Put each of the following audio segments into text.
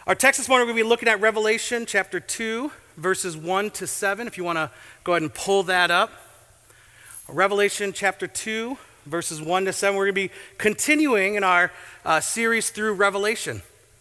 Our text this morning, we're going to be looking at Revelation chapter 2, verses 1 to 7. If you want to go ahead and pull that up. Revelation chapter 2, verses 1 to 7. We're going to be continuing in our series through Revelation.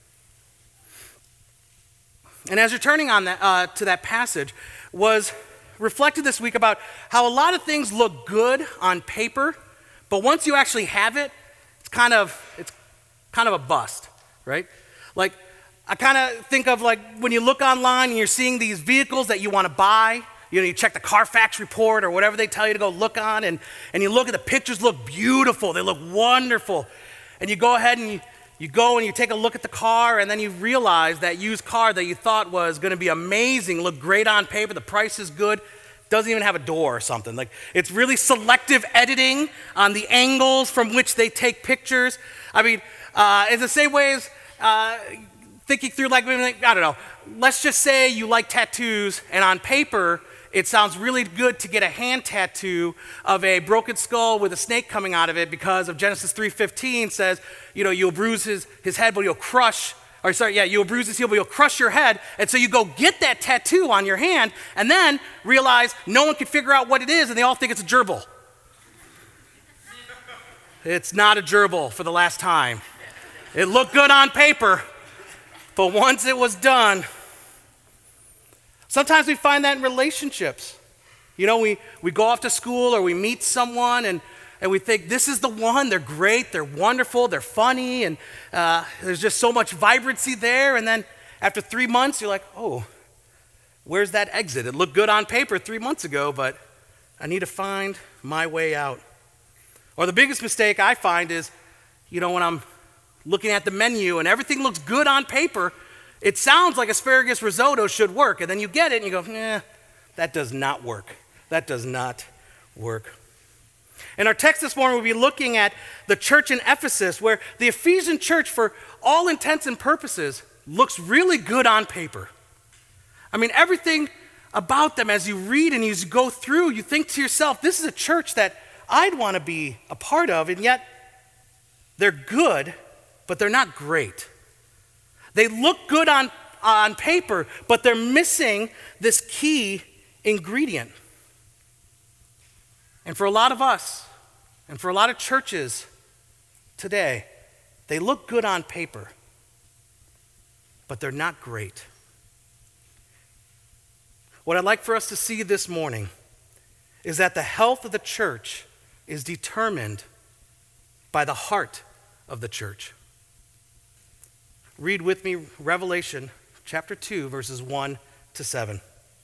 And as you're turning on that, to that passage, was reflected this week about how a lot of things look good on paper, but once you actually have it, it's kind of a bust, right? Like, I kind of think of like when you look online and you're seeing these vehicles that you want to buy, you check the Carfax report or whatever they tell you to go look on, and you look at the pictures, look beautiful, they look wonderful, and you go ahead and you go and you take a look at the car, and then you realize that used car that you thought was going to be amazing, looked great on paper, the price is good, doesn't even have a door or something. Like, it's really selective editing on the angles from which they take pictures. I mean, it's the same way as thinking through, like, I don't know, let's just say you like tattoos, and on paper, it sounds really good to get a hand tattoo of a broken skull with a snake coming out of it because of Genesis 3:15 says, you'll bruise his head, but you'll you'll bruise his heel, but you'll crush your head. And so you go get that tattoo on your hand and then realize no one can figure out what it is and they all think it's a gerbil. It's not a gerbil for the last time. It looked good on paper, but once it was done, sometimes we find that in relationships. We go off to school or we meet someone and we think, this is the one, they're great, they're wonderful, they're funny, and there's just so much vibrancy there. And then after 3 months, you're like, oh, where's that exit? It looked good on paper 3 months ago, but I need to find my way out. Or the biggest mistake I find is, when I'm looking at the menu and everything looks good on paper, it sounds like asparagus risotto should work, and then you get it and you go, that does not work. That does not work. In our text this morning, we'll be looking at the church in Ephesus, where the Ephesian church, for all intents and purposes, looks really good on paper. I mean, everything about them, as you read and as you go through, you think to yourself, this is a church that I'd want to be a part of, and yet they're good, but they're not great. They look good on paper, but they're missing this key ingredient. And for a lot of us, and for a lot of churches today, they look good on paper, but they're not great. What I'd like for us to see this morning is that the health of the church is determined by the heart of the church. Read with me Revelation chapter 2, verses 1 to 7.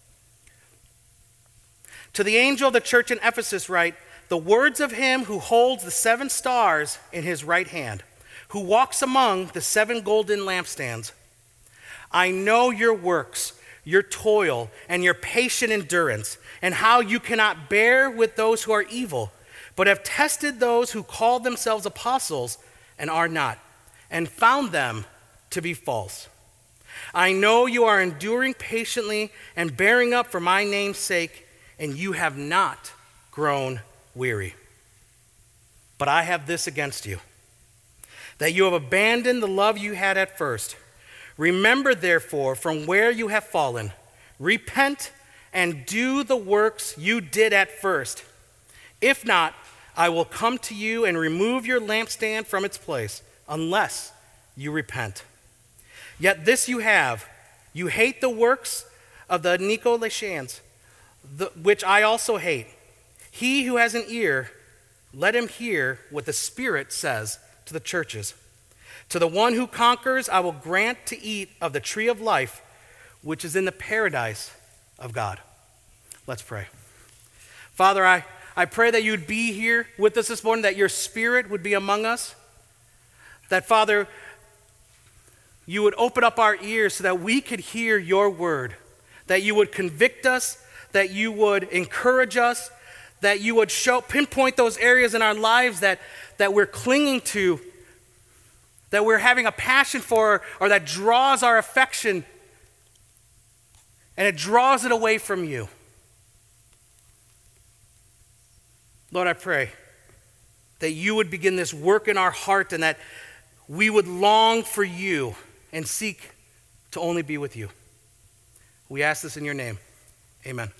To the angel of the church in Ephesus write, the words of him who holds the 7 stars in his right hand, who walks among the 7 golden lampstands. I know your works, your toil, and your patient endurance, and how you cannot bear with those who are evil, but have tested those who call themselves apostles and are not, and found them to be false. I know you are enduring patiently and bearing up for my name's sake, and you have not grown weary. But I have this against you, that you have abandoned the love you had at first. Remember, therefore, from where you have fallen, repent and do the works you did at first. If not, I will come to you and remove your lampstand from its place, unless you repent. Yet this you have, you hate the works of the Nicolaitans, which I also hate. He who has an ear, let him hear what the Spirit says to the churches. To the one who conquers, I will grant to eat of the tree of life, which is in the paradise of God. Let's pray. Father, I pray that you'd be here with us this morning, that your Spirit would be among us, that, Father, you would open up our ears so that we could hear your word, that you would convict us, that you would encourage us, that you would pinpoint those areas in our lives that we're clinging to, that we're having a passion for, or that draws our affection, and it draws it away from you. Lord, I pray that you would begin this work in our heart and that we would long for you and seek to only be with you. We ask this in your name. Amen.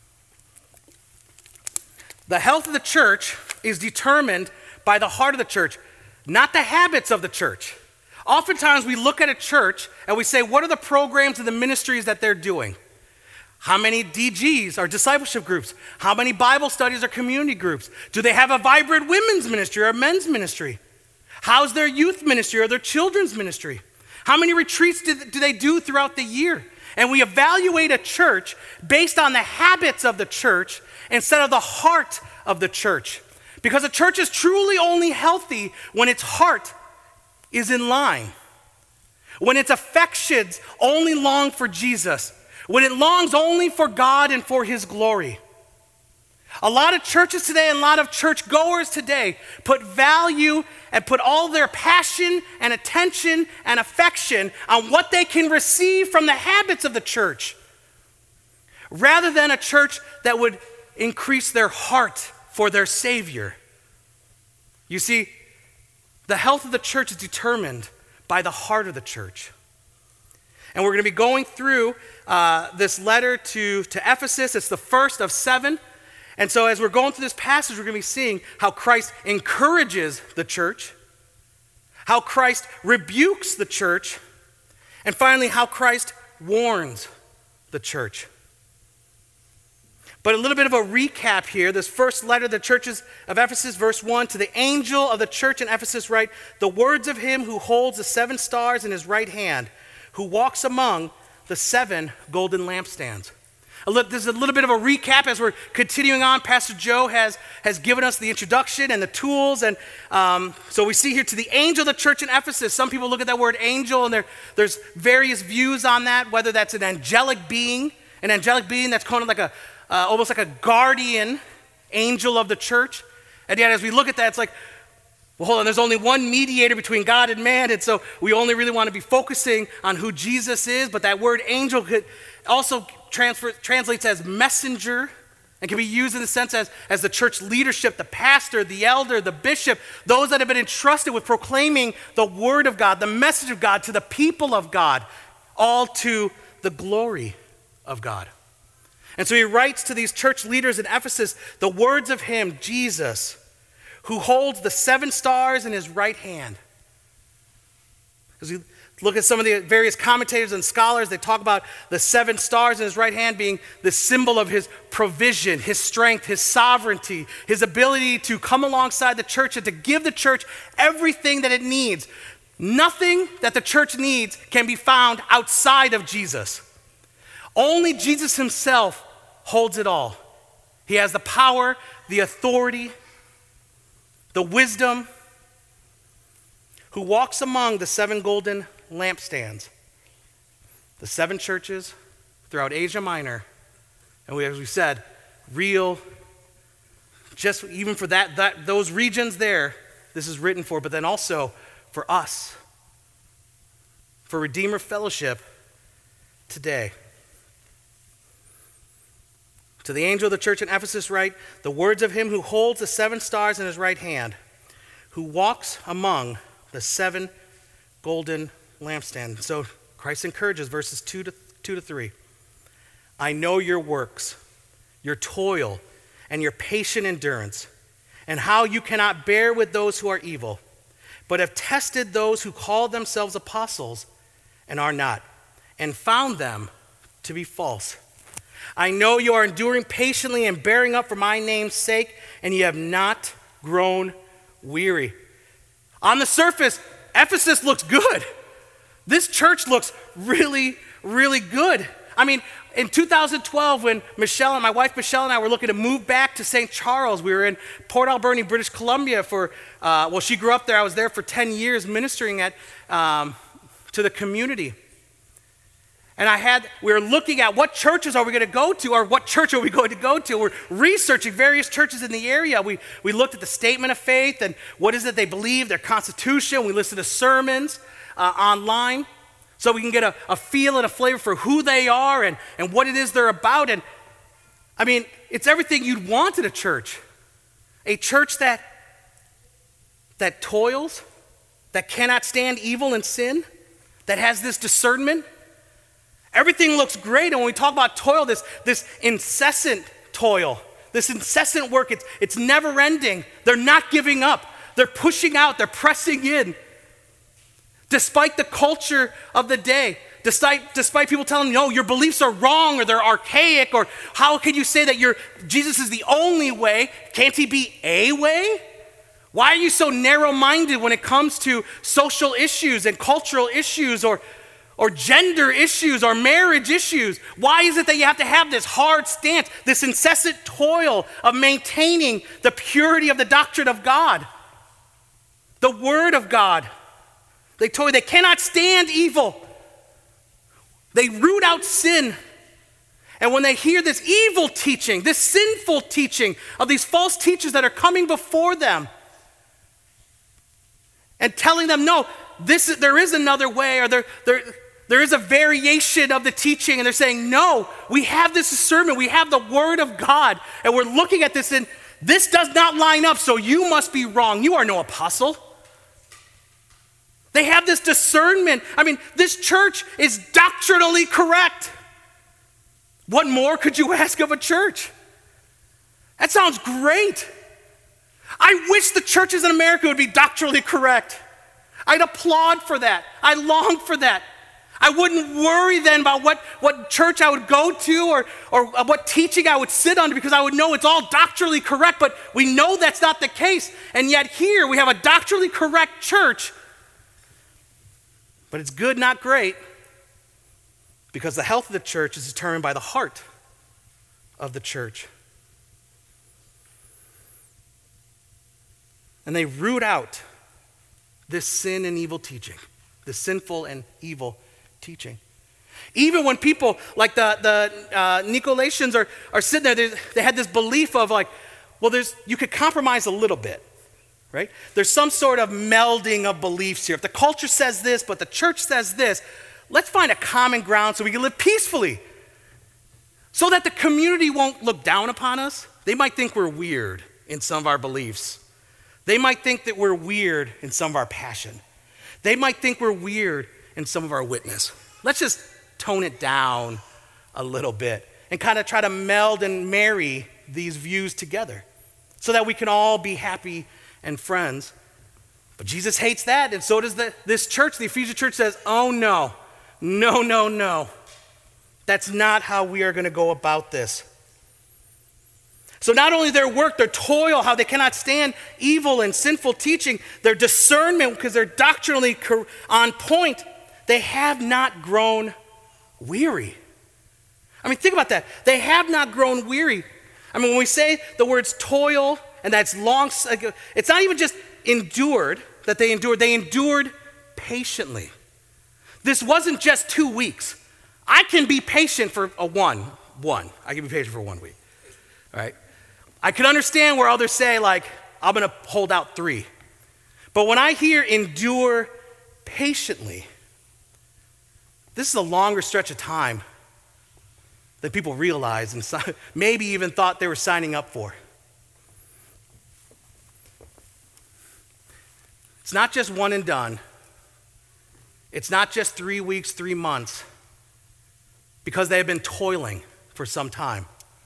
The health of the church is determined by the heart of the church, not the habits of the church. Oftentimes we look at a church and we say, what are the programs and the ministries that they're doing? How many DGs are discipleship groups? How many Bible studies or community groups? Do they have a vibrant women's ministry or a men's ministry? How's their youth ministry or their children's ministry? How many retreats do they do throughout the year? And we evaluate a church based on the habits of the church instead of the heart of the church. Because a church is truly only healthy when its heart is in line, when its affections only long for Jesus, when it longs only for God and for his glory. A lot of churches today and a lot of churchgoers today put value and put all their passion and attention and affection on what they can receive from the habits of the church, rather than a church that would increase their heart for their Savior. You see, the health of the church is determined by the heart of the church. And we're going to be going through this letter to Ephesus. It's the first of 7. And so as we're going through this passage, we're going to be seeing how Christ encourages the church, how Christ rebukes the church, and finally, how Christ warns the church. But a little bit of a recap here. This first letter to the churches of Ephesus, verse 1, to the angel of the church in Ephesus write, the words of him who holds the 7 stars in his right hand, who walks among the 7 golden lampstands. There's a little bit of a recap as we're continuing on. Pastor Joe has given us the introduction and the tools. And so we see here to the angel of the church in Ephesus. Some people look at that word angel, and there's various views on that, whether that's an angelic being that's kind of like almost like a guardian angel of the church. And yet as we look at that, it's like, well, hold on, there's only one mediator between God and man, and so we only really want to be focusing on who Jesus is. But that word angel could also translates as messenger and can be used in the sense as the church leadership, the pastor, the elder, the bishop, those that have been entrusted with proclaiming the word of God, the message of God to the people of God, all to the glory of God. And so he writes to these church leaders in Ephesus the words of him, Jesus, who holds the 7 stars in his right hand. As we look at some of the various commentators and scholars, they talk about the 7 stars in his right hand being the symbol of his provision, his strength, his sovereignty, his ability to come alongside the church and to give the church everything that it needs. Nothing that the church needs can be found outside of Jesus. Only Jesus himself holds it all. He has the power, the authority, the wisdom, who walks among the 7 golden lampstands, the 7 churches throughout Asia Minor, and as we said, real, just even for those regions there, this is written for, but then also for us, for Redeemer Fellowship today. To the angel of the church in Ephesus write, the words of him who holds the 7 stars in his right hand, who walks among the 7 golden lampstands. So Christ encourages verses 2 to 3. I know your works, your toil, and your patient endurance, and how you cannot bear with those who are evil, but have tested those who call themselves apostles and are not, and found them to be false. I know you are enduring patiently and bearing up for my name's sake, and you have not grown weary. On the surface, Ephesus looks good. This church looks really, really good. I mean, in 2012, when my wife Michelle and I were looking to move back to St. Charles, we were in Port Alberni, British Columbia she grew up there. I was there for 10 years ministering to the community. And we were looking at what churches are we going to go to, or what church are we going to go to. We're researching various churches in the area. We looked at the statement of faith and what is it they believe, their constitution. We listened to sermons online so we can get a feel and a flavor for who they are and what it is they're about. And I mean, it's everything you'd want in a church. A church that toils, that cannot stand evil and sin, that has this discernment, Everything looks great. And when we talk about toil, this incessant toil, this incessant work, it's never ending. They're not giving up. They're pushing out. They're pressing in. Despite the culture of the day, despite people telling you, no, your beliefs are wrong or they're archaic, or how can you say that Jesus is the only way? Can't he be a way? Why are you so narrow-minded when it comes to social issues and cultural issues or gender issues or marriage issues? Why is it that you have to have this hard stance, this incessant toil of maintaining the purity of the doctrine of God, the Word of God? They cannot stand evil. They root out sin. And when they hear this evil teaching, this sinful teaching of these false teachers that are coming before them and telling them, no, there is another way, or there is a variation of the teaching, and they're saying, no, we have this discernment, we have the Word of God, and we're looking at this and this does not line up, so you must be wrong. You are no apostle. They have this discernment. I mean, this church is doctrinally correct. What more could you ask of a church? That sounds great. I wish the churches in America would be doctrinally correct. I'd applaud for that. I long for that. I wouldn't worry then about what church I would go to or what teaching I would sit under, because I would know it's all doctrinally correct, but we know that's not the case. And yet here we have a doctrinally correct church. But it's good, not great, because the health of the church is determined by the heart of the church. And they root out this sin and evil teaching, this sinful and evil teaching. Even when people like the Nicolaitans are sitting there, they had this belief of like, well, you could compromise a little bit. Right? There's some sort of melding of beliefs here. If the culture says this, but the church says this, let's find a common ground so we can live peacefully. So that the community won't look down upon us. They might think we're weird in some of our beliefs. They might think that we're weird in some of our passion. They might think we're weird in some of our witness. Let's just tone it down a little bit and kind of try to meld and marry these views together so that we can all be happy and friends. But Jesus hates that, and so does this church. The Ephesian church says, oh no, no. That's not how we are going to go about this. So not only their work, their toil, how they cannot stand evil and sinful teaching, their discernment, because they're doctrinally on point, they have not grown weary. I mean, think about that. They have not grown weary. I mean, when we say the words toil, and that's long, it's not even just endured, that they endured patiently. This wasn't just 2 weeks. I can be patient for one. I can be patient for 1 week, all right? I can understand where others say, like, I'm going to hold out 3. But when I hear endure patiently, this is a longer stretch of time than people realize and maybe even thought they were signing up for. It's not just one and done. It's not just 3 weeks, 3 months, because they have been toiling for some time.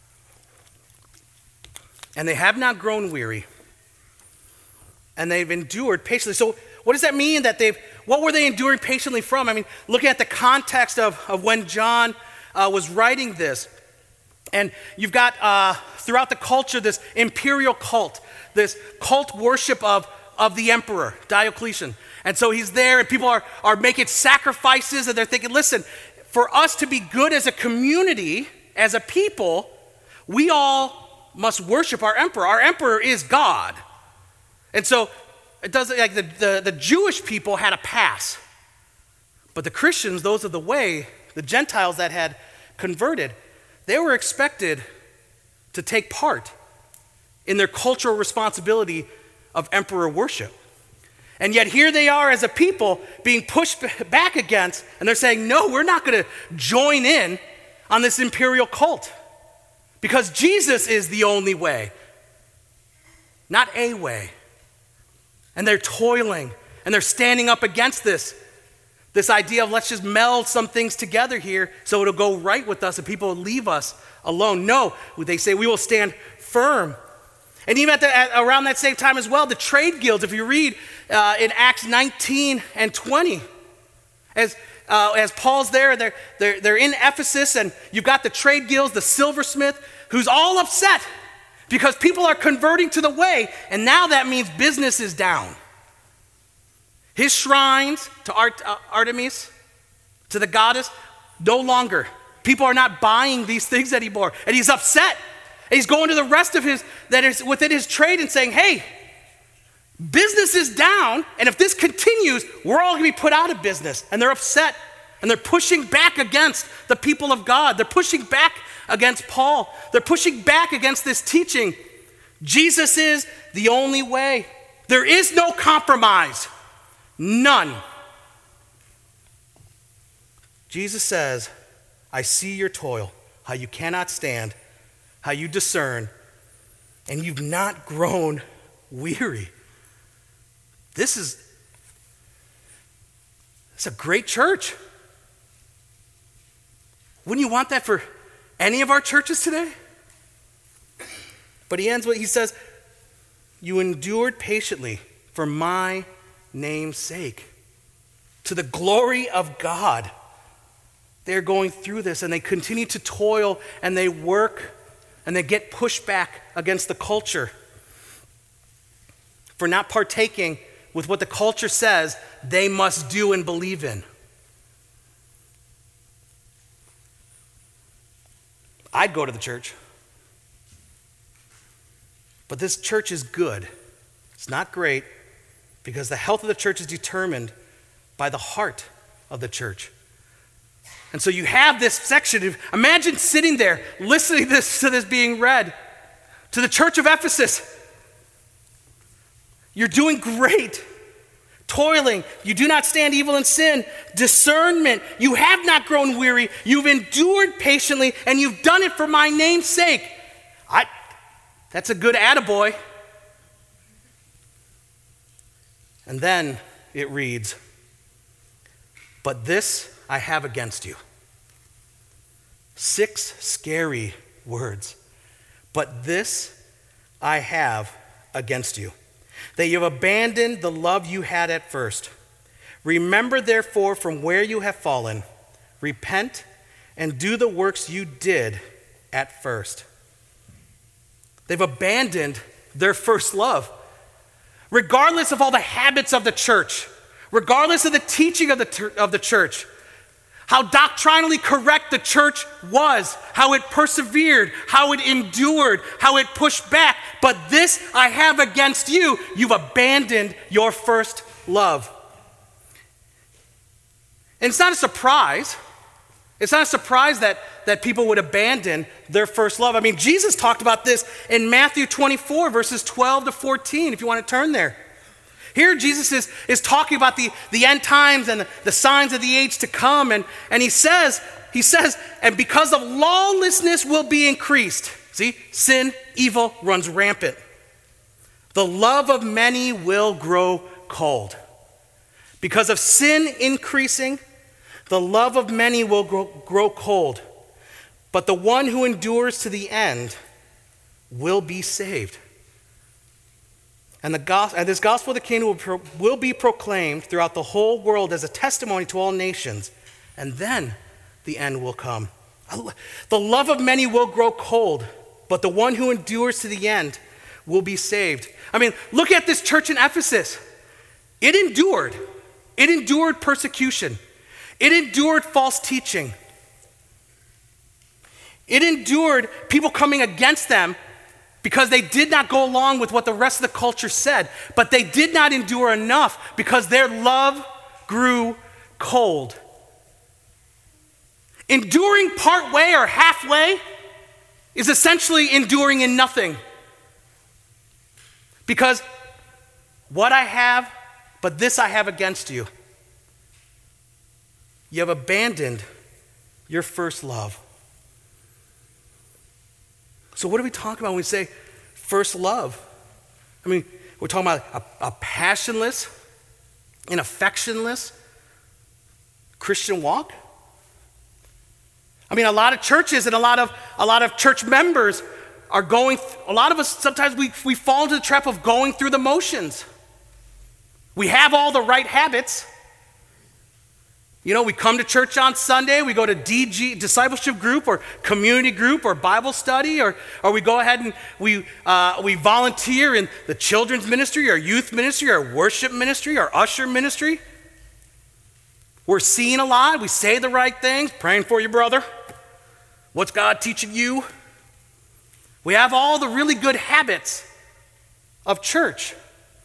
And they have not grown weary. And they've endured patiently. So what does that mean what were they enduring patiently from? I mean, looking at the context of when John was writing this, and you've got throughout the culture this imperial cult, this cult worship of the emperor, Diocletian. And so he's there and people are making sacrifices and they're thinking, listen, for us to be good as a community, as a people, we all must worship our emperor. Our emperor is God. And so it doesn't, like the Jewish people had a pass. But the Christians, those of the way, the Gentiles that had converted, they were expected to take part in their cultural responsibility of emperor worship. And yet here they are as a people being pushed back against, and they're saying, no, we're not going to join in on this imperial cult because Jesus is the only way, not a way. And they're toiling and they're standing up against this This idea of let's just meld some things together here so it'll go right with us and people will leave us alone. No, they say we will stand firm. And even around that same time as well, the trade guilds, if you read in Acts 19 and 20, as Paul's there, they're in Ephesus, and you've got the trade guilds, the silversmith, who's all upset because people are converting to the way, and now that means business is down. His shrines to Artemis, to the goddess, no longer. People are not buying these things anymore. And he's upset. And he's going to the rest of that is within his trade and saying, hey, business is down. And if this continues, we're all going to be put out of business. And they're upset. And they're pushing back against the people of God. They're pushing back against Paul. They're pushing back against this teaching. Jesus is the only way. There is no compromise. None. Jesus says, I see your toil, how you cannot stand, how you discern, and you've not grown weary. It's a great church. Wouldn't you want that for any of our churches today? But he ends with, he says, you endured patiently for my name's sake. To the glory of God. They're going through this and they continue to toil and they work and they get pushed back against the culture for not partaking with what the culture says they must do and believe in. I'd go to the church. But this church is good. It's not great because the health of the church is determined by the heart of the church. And so you have this section. Imagine sitting there, listening to this being read. To the church of Ephesus. You're doing great. Toiling. You do not stand evil and sin. Discernment. You have not grown weary. You've endured patiently, and you've done it for my name's sake. That's a good attaboy. And then it reads, but this I have against you. 6 scary words. But this I have against you, that you have abandoned the love you had at first. Remember therefore from where you have fallen, repent and do the works you did at first. They've abandoned their first love. Regardless of all the habits of the church, regardless of the teaching of the church, how doctrinally correct the church was, how it persevered, how it endured, how it pushed back. But this I have against you. You've abandoned your first love. And it's not a surprise. It's not a surprise that people would abandon their first love. I mean, Jesus talked about this in Matthew 24, verses 12 to 14, if you want to turn there. Here Jesus is talking about the end times and the signs of the age to come. And he says, and because of lawlessness will be increased. See, sin, evil runs rampant. The love of many will grow cold. Because of sin increasing, the love of many will grow cold. But the one who endures to the end will be saved. And this gospel of the kingdom will be proclaimed throughout the whole world as a testimony to all nations. And then the end will come. The love of many will grow cold, but the one who endures to the end will be saved. I mean, look at this church in Ephesus. It endured. It endured persecution. It endured false teaching. It endured people coming against them because they did not go along with what the rest of the culture said. But they did not endure enough because their love grew cold. Enduring part way or halfway is essentially enduring in nothing. Because what I have, but this I have against you. You have abandoned your first love. So what are we talking about when we say first love? I mean, we're talking about a passionless, an affectionless, Christian walk? I mean, a lot of churches and a lot of church members are going, a lot of us, sometimes we fall into the trap of going through the motions. We have all the right habits. You know, we come to church on Sunday, we go to DG, discipleship group or community group or Bible study, or we go ahead and we volunteer in the children's ministry or youth ministry or worship ministry or usher ministry. We're seeing a lot, we say the right things, praying for your brother. What's God teaching you? We have all the really good habits of church.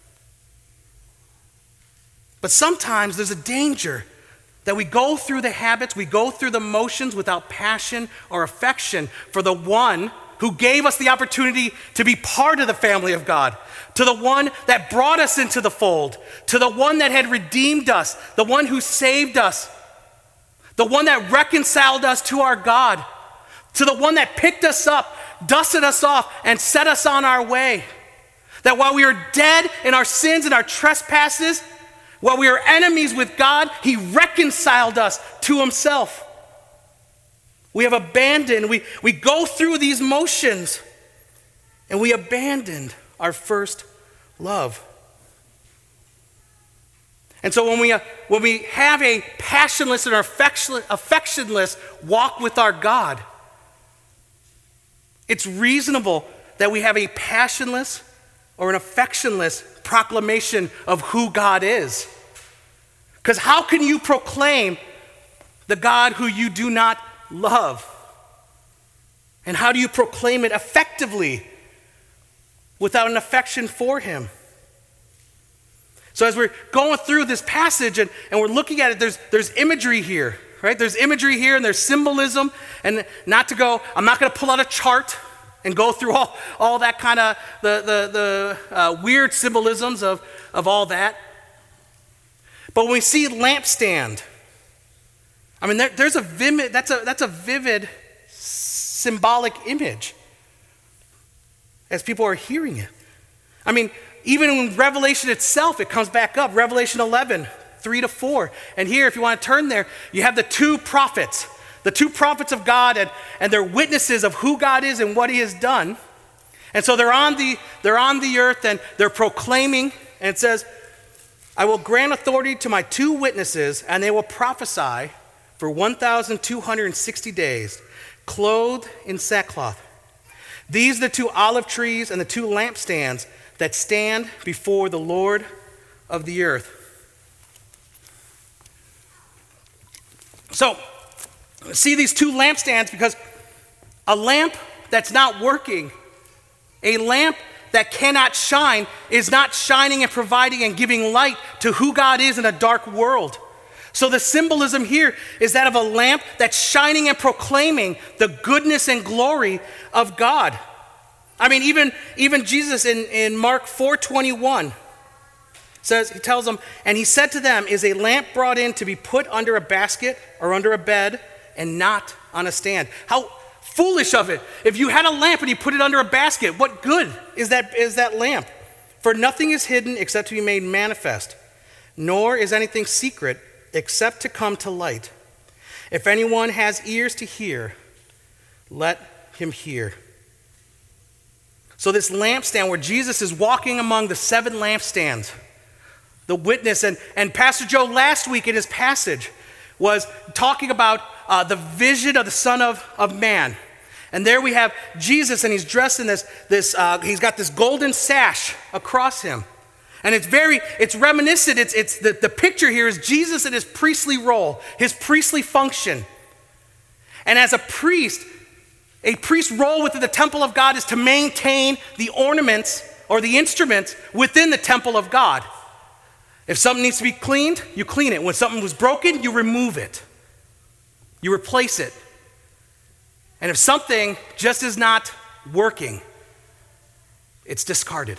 But sometimes there's a danger that we go through the habits, we go through the motions without passion or affection for the one who gave us the opportunity to be part of the family of God, to the one that brought us into the fold, to the one that had redeemed us, the one who saved us, the one that reconciled us to our God, to the one that picked us up, dusted us off, and set us on our way. That while we were dead in our sins and our trespasses, while we were enemies with God, he reconciled us to himself. We have abandoned, we go through these motions, and we abandoned our first love. And so when we have a passionless and affectionless walk with our God, it's reasonable that we have a passionless or an affectionless proclamation of who God is. Because how can you proclaim the God who you do not love? And how do you proclaim it effectively without an affection for him? So as we're going through this passage and we're looking at it, there's imagery here, right? There's imagery here and there's symbolism. And I'm not going to pull out a chart and go through all that kind of the weird symbolisms of all that. But when we see lampstand, I mean, that's a vivid symbolic image as people are hearing it. I mean, even in Revelation itself, it comes back up. Revelation 11, 3-4. And here, if you want to turn there, you have the two prophets of God, and they're witnesses of who God is and what he has done. And so they're on the earth and they're proclaiming, and it says, I will grant authority to my two witnesses, and they will prophesy for 1,260 days, clothed in sackcloth. These are the two olive trees and the two lampstands that stand before the Lord of the earth. So, see these two lampstands, because a lamp that's not working, a lamp that cannot shine, is not shining and providing and giving light to who God is in a dark world. So the symbolism here is that of a lamp that's shining and proclaiming the goodness and glory of God. I mean, even Jesus in Mark 4:21 says, he tells them, and he said to them, is a lamp brought in to be put under a basket or under a bed and not on a stand? How foolish of it. If you had a lamp and you put it under a basket, what good is that lamp? For nothing is hidden except to be made manifest, nor is anything secret except to come to light. If anyone has ears to hear, let him hear. So this lampstand where Jesus is walking among the 7 lampstands, the witness, and Pastor Joe last week in his passage was talking about the vision of the Son of Man. And there we have Jesus, and he's dressed in this he's got this golden sash across him. And it's reminiscent, it's the picture here is Jesus in his priestly role, his priestly function. And as a priest's role within the temple of God is to maintain the ornaments or the instruments within the temple of God. If something needs to be cleaned, you clean it. When something was broken, you remove it. You replace it. And if something just is not working, it's discarded.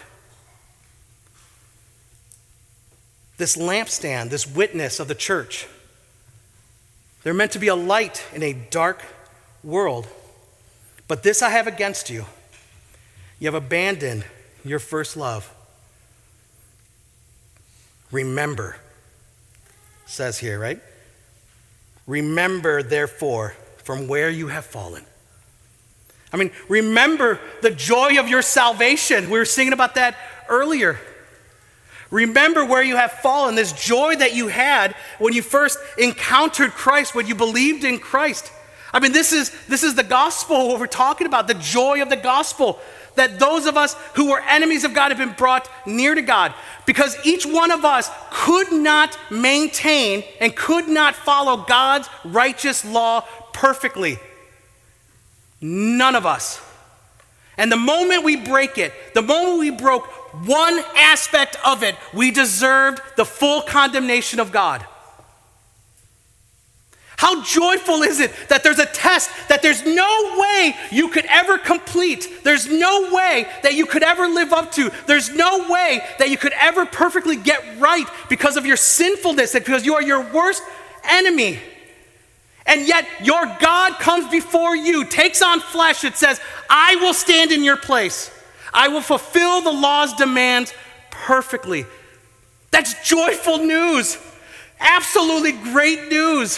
This lampstand, this witness of the church, they're meant to be a light in a dark world. But this I have against you. You have abandoned your first love. Remember, says here, right? Remember, therefore, from where you have fallen. Remember the joy of your salvation. We were singing about that earlier. Remember where you have fallen, this joy that you had when you first encountered Christ, when you believed in Christ. This is the gospel, what we're talking about, the joy of the gospel, that those of us who were enemies of God have been brought near to God, because each one of us could not maintain and could not follow God's righteous law perfectly. None of us. And the moment we break it, the moment we broke one aspect of it, we deserved the full condemnation of God. How joyful is it that there's a test that there's no way you could ever complete. There's no way that you could ever live up to. There's no way that you could ever perfectly get right because of your sinfulness and because you are your worst enemy. And yet your God comes before you, takes on flesh. It says, I will stand in your place. I will fulfill the law's demands perfectly. That's joyful news. Absolutely great news.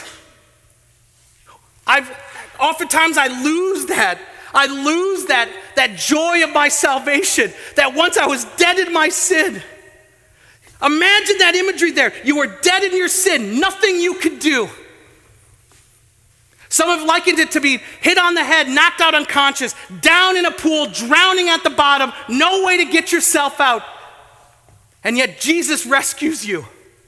Oftentimes I lose that. I lose that joy of my salvation, that once I was dead in my sin. Imagine that imagery there. You were dead in your sin, nothing you could do. Some have likened it to be hit on the head, knocked out unconscious, down in a pool, drowning at the bottom, no way to get yourself out. And yet Jesus rescues you.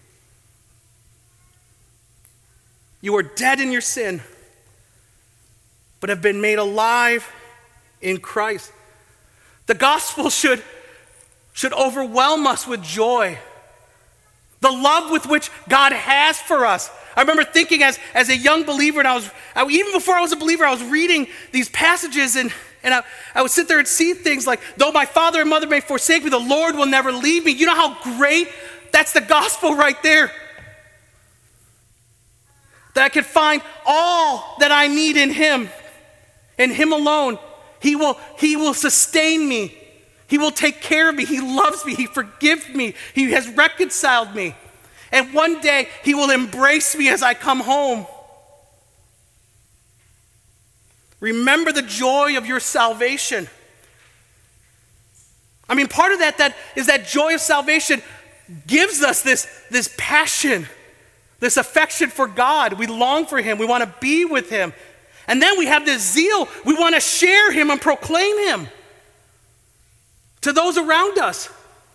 You are dead in your sin, but have been made alive in Christ. The gospel should overwhelm us with joy. The love with which God has for us. I remember thinking as a young believer, and even before I was a believer, I was reading these passages, and I would sit there and see things like, though my father and mother may forsake me, the Lord will never leave me. You know how great? That's the gospel right there. That I can find all that I need in Him alone. He will sustain me. He will take care of me. He loves me. He forgives me. He has reconciled me. And one day, He will embrace me as I come home. Remember the joy of your salvation. Part of that is that joy of salvation gives us this passion, this affection for God. We long for Him. We want to be with Him. And then we have this zeal. We want to share Him and proclaim Him to those around us.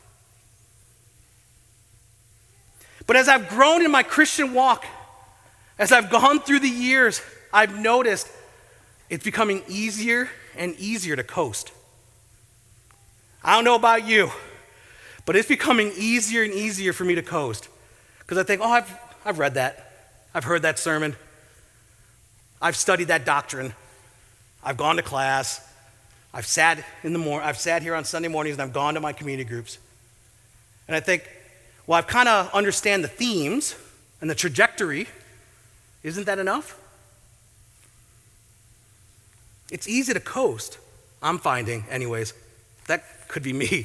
But as I've grown in my Christian walk, as I've gone through the years, I've noticed it's becoming easier and easier to coast. I don't know about you, but it's becoming easier and easier for me to coast. Because I think, I've read that. I've heard that sermon. I've studied that doctrine. I've gone to class. I've sat here on Sunday mornings and I've gone to my community groups. And I think, I've kind of understand the themes and the trajectory. Isn't that enough? It's easy to coast, I'm finding anyways. That could be me.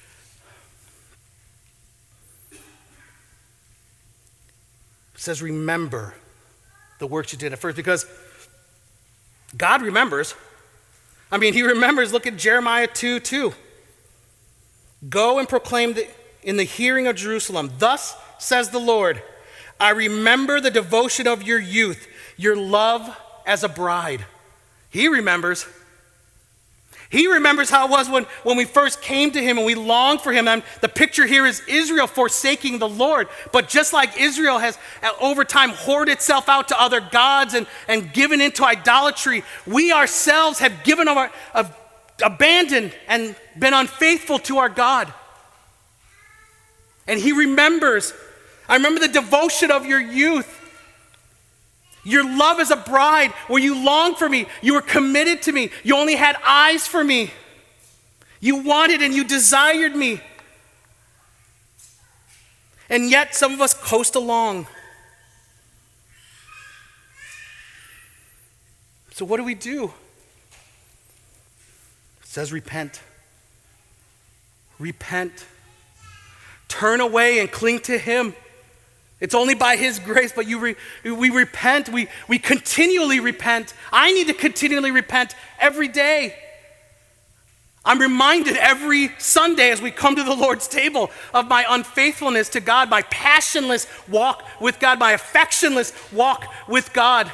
It says, remember the works you did at first, because God remembers. He remembers. Look at Jeremiah 2:2. Go and proclaim in the hearing of Jerusalem, thus says the Lord, I remember the devotion of your youth, your love as a bride. He remembers. He remembers how it was when we first came to Him and we longed for Him. And the picture here is Israel forsaking the Lord. But just like Israel has over time hoarded itself out to other gods and given into idolatry, we ourselves have abandoned and been unfaithful to our God. And He remembers. I remember the devotion of your youth. Your love as a bride, where you longed for me. You were committed to me. You only had eyes for me. You wanted and you desired me. And yet some of us coast along. So what do? It says repent. Repent. Turn away and cling to Him. It's only by his grace, but we repent. We continually repent. I need to continually repent every day. I'm reminded every Sunday as we come to the Lord's table of my unfaithfulness to God, my passionless walk with God, my affectionless walk with God.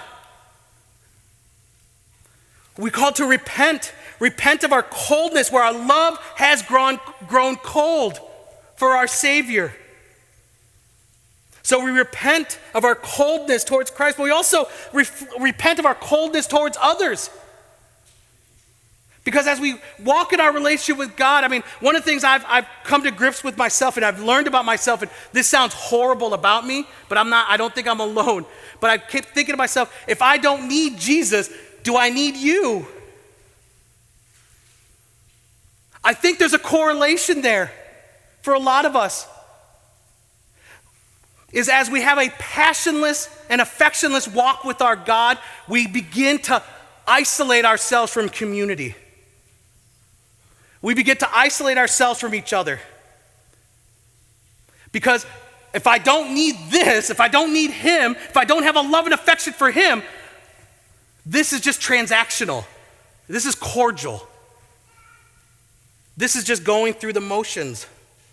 We call to repent of our coldness, where our love has grown cold for our Savior. So we repent of our coldness towards Christ, but we also repent of our coldness towards others. Because as we walk in our relationship with God, I mean, one of the things I've come to grips with myself and I've learned about myself, and this sounds horrible about me, but I don't think I'm alone. But I keep thinking to myself, if I don't need Jesus, do I need you? I think there's a correlation there for a lot of us. Is as we have a passionless and affectionless walk with our God, we begin to isolate ourselves from community. We begin to isolate ourselves from each other. Because if I don't need this, if I don't need him, if I don't have a love and affection for him, this is just transactional. This is cordial. This is just going through the motions.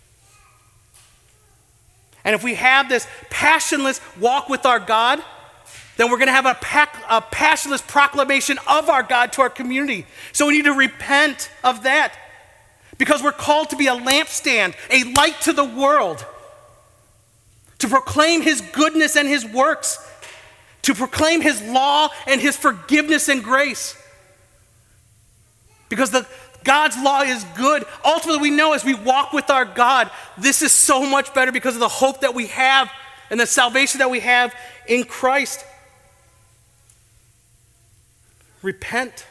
And if we have this passionless walk with our God, then we're going to have a passionless proclamation of our God to our community. So we need to repent of that, because we're called to be a lampstand, a light to the world, to proclaim his goodness and his works, to proclaim his law and his forgiveness and grace. Because God's law is good. Ultimately, we know as we walk with our God, this is so much better because of the hope that we have and the salvation that we have in Christ. Repent.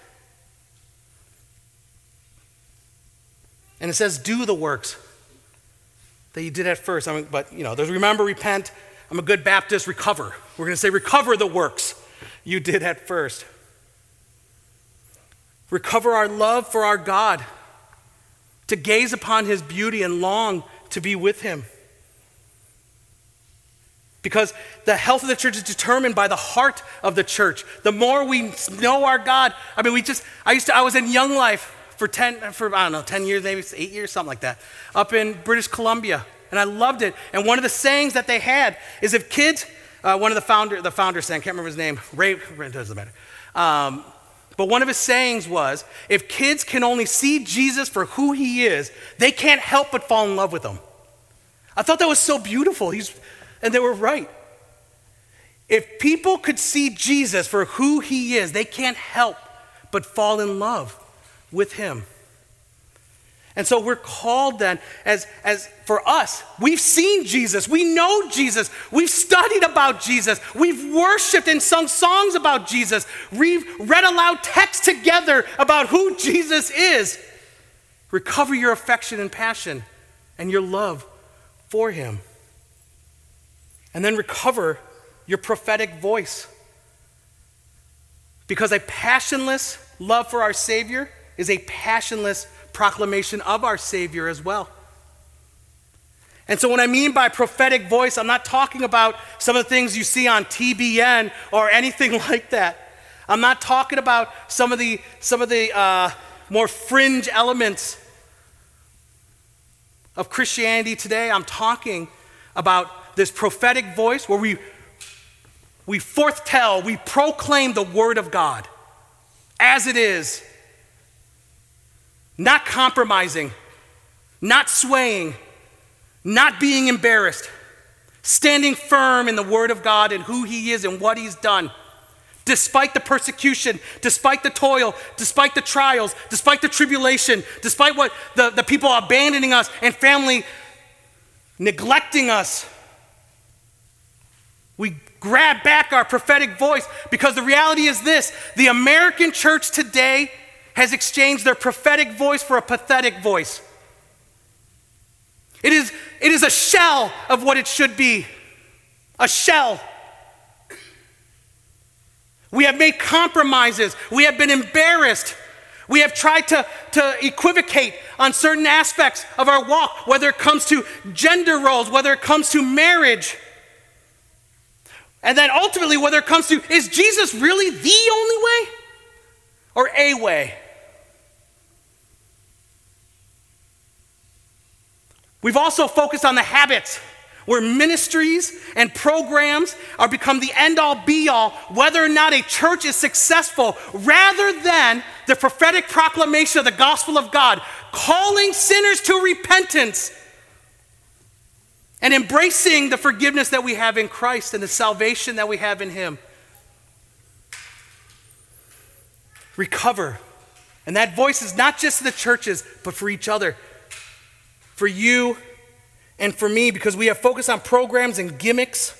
And it says, do the works that you did at first. There's remember, repent. I'm a good Baptist, recover. We're going to say, recover the works you did at first. Recover our love for our God, to gaze upon his beauty and long to be with him. Because the health of the church is determined by the heart of the church. The more we know our God, I was in Young Life for 10 years, maybe 8 years, something like that, up in British Columbia. And I loved it. And one of the sayings that they had is, if kids, one of the founders saying, I can't remember his name, Ray, it doesn't matter. But one of his sayings was, if kids can only see Jesus for who he is, they can't help but fall in love with him. I thought that was so beautiful. And they were right. If people could see Jesus for who he is, they can't help but fall in love with him. And so we're called then, as for us, we've seen Jesus, we know Jesus, we've studied about Jesus, we've worshiped and sung songs about Jesus, we've read aloud texts together about who Jesus is. Recover your affection and passion and your love for him. And then recover your prophetic voice. Because a passionless love for our Savior is a passionless proclamation of our Savior as well. And so what I mean by prophetic voice, I'm not talking about some of the things you see on TBN or anything like that. I'm not talking about some of the more fringe elements of Christianity today. I'm talking about this prophetic voice where we foretell, we proclaim the word of God as it is. Not compromising, not swaying, not being embarrassed, standing firm in the word of God and who he is and what he's done. Despite the persecution, despite the toil, despite the trials, despite the tribulation, despite what the people abandoning us and family neglecting us, we grab back our prophetic voice, because the reality is this: the American church today has exchanged their prophetic voice for a pathetic voice. It is a shell of what it should be. A shell. We have made compromises. We have been embarrassed. We have tried to equivocate on certain aspects of our walk, whether it comes to gender roles, whether it comes to marriage. And then ultimately, whether it comes to, is Jesus really the only way or a way? We've also focused on the habits, where ministries and programs are become the end-all be-all, whether or not a church is successful, rather than the prophetic proclamation of the gospel of God, calling sinners to repentance and embracing the forgiveness that we have in Christ and the salvation that we have in him. Recover. And that voice is not just to the churches, but for each other. For you and for me, because we have focused on programs and gimmicks.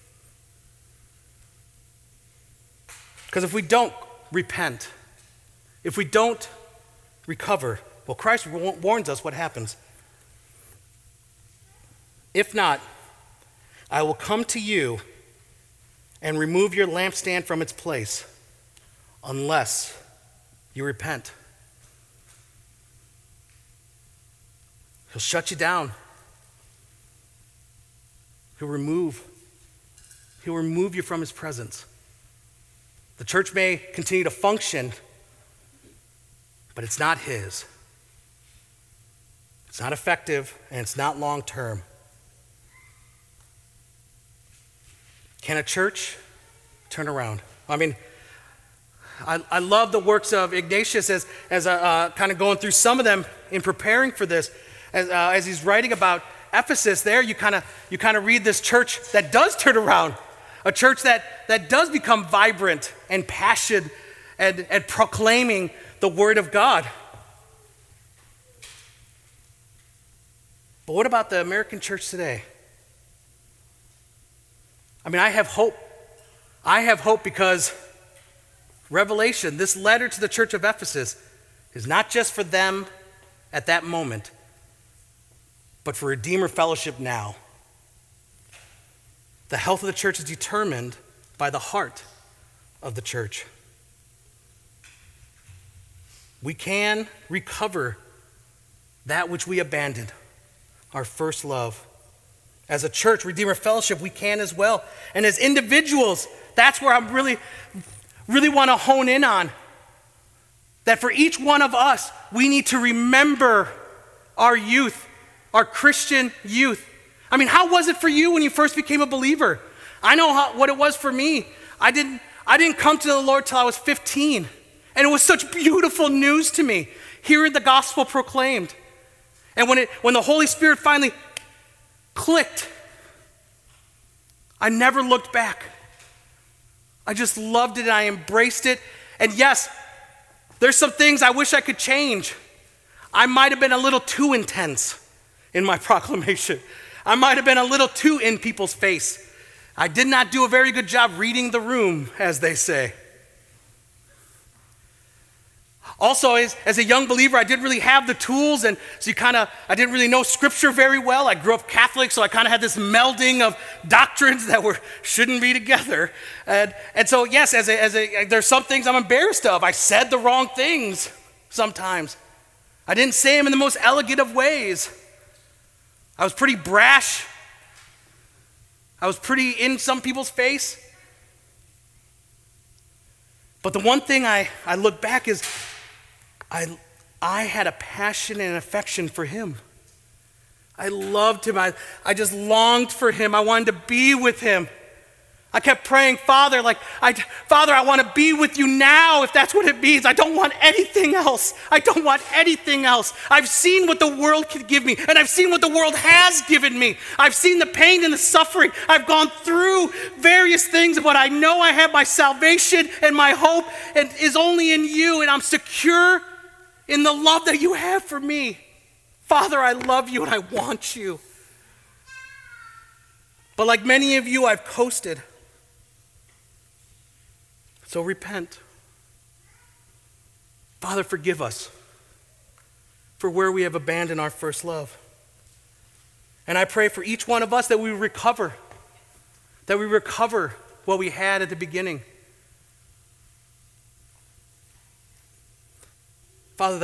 Because if we don't repent, if we don't recover, well, Christ warns us what happens. If not, I will come to you and remove your lampstand from its place, unless you repent. He'll shut you down. He'll remove you from his presence. The church may continue to function, but it's not his. It's not effective, and it's not long term. Can a church turn around? I mean, I love the works of Ignatius as kind of going through some of them in preparing for this. As he's writing about Ephesus there, you kind of read this church that does turn around, a church that does become vibrant and passionate and proclaiming the word of God. But what about the American church today? I mean, I have hope. I have hope because Revelation, this letter to the church of Ephesus, is not just for them at that moment, but for Redeemer Fellowship now. The health of the church is determined by the heart of the church. We can recover that which we abandoned, our first love. As a church, Redeemer Fellowship, we can as well. And as individuals, that's where I really want to hone in on. That for each one of us, we need to remember our youth, our Christian youth. I mean, how was it for you when you first became a believer? I know what it was for me. I didn't come to the Lord till I was 15. And it was such beautiful news to me, hearing the gospel proclaimed. And when the Holy Spirit finally clicked, I never looked back. I just loved it and I embraced it. And yes, there's some things I wish I could change. I might have been a little too intense in my proclamation. I might have been a little too in people's face. I did not do a very good job reading the room, as they say. Also, as a young believer, I didn't really have the tools, and so I didn't really know Scripture very well. I grew up Catholic, so I kind of had this melding of doctrines that shouldn't be together. And so, yes, there's some things I'm embarrassed of. I said the wrong things sometimes. I didn't say them in the most elegant of ways. I was pretty brash. I was pretty in some people's face. But the one thing I look back is I had a passion and an affection for him. I loved him. I just longed for him. I wanted to be with him. I kept praying, Father, I want to be with you now, if that's what it means. I don't want anything else. I don't want anything else. I've seen what the world can give me, and I've seen what the world has given me. I've seen the pain and the suffering. I've gone through various things, but I know I have my salvation and my hope and is only in you, and I'm secure in the love that you have for me. Father, I love you and I want you. But like many of you, I've coasted. So repent. Father, forgive us for where we have abandoned our first love. And I pray for each one of us that we recover what we had at the beginning. Father,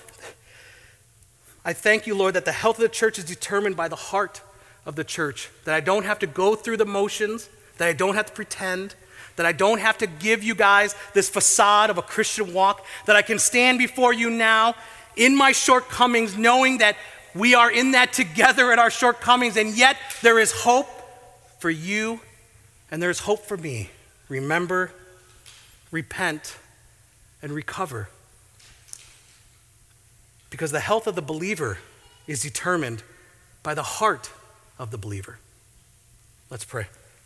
I thank you, Lord, that the health of the church is determined by the heart of the church, that I don't have to go through the motions, that I don't have to pretend, that I don't have to give you guys this facade of a Christian walk, that I can stand before you now in my shortcomings, knowing that we are in that together at our shortcomings, and yet there is hope for you and there's hope for me. Remember, repent, and recover. Because the health of the believer is determined by the heart of the believer. Let's pray.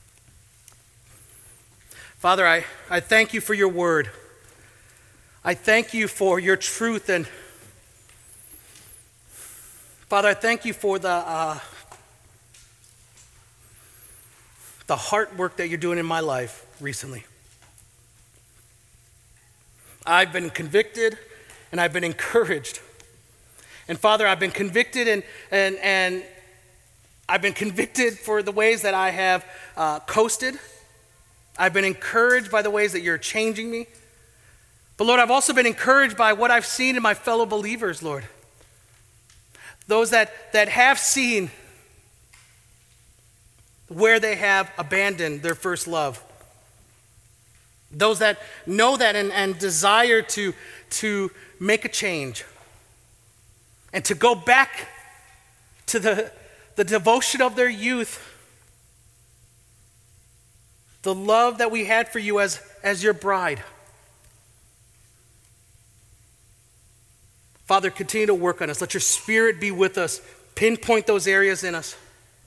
Father, I thank you for your word. I thank you for your truth. And Father, I thank you for the heart work that you're doing in my life recently. I've been convicted and I've been encouraged. And Father, I've been convicted and I've been convicted for the ways that I have coasted. I've been encouraged by the ways that you're changing me. But Lord, I've also been encouraged by what I've seen in my fellow believers, Lord. Those that have seen where they have abandoned their first love. Those that know that and desire to make a change. And to go back to the devotion of their youth. The love that we had for you as your bride. Father, continue to work on us. Let your Spirit be with us. Pinpoint those areas in us.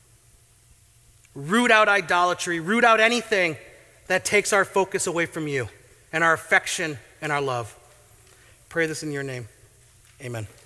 Root out idolatry. Root out anything that takes our focus away from you and our affection and our love. Pray this in your name. Amen.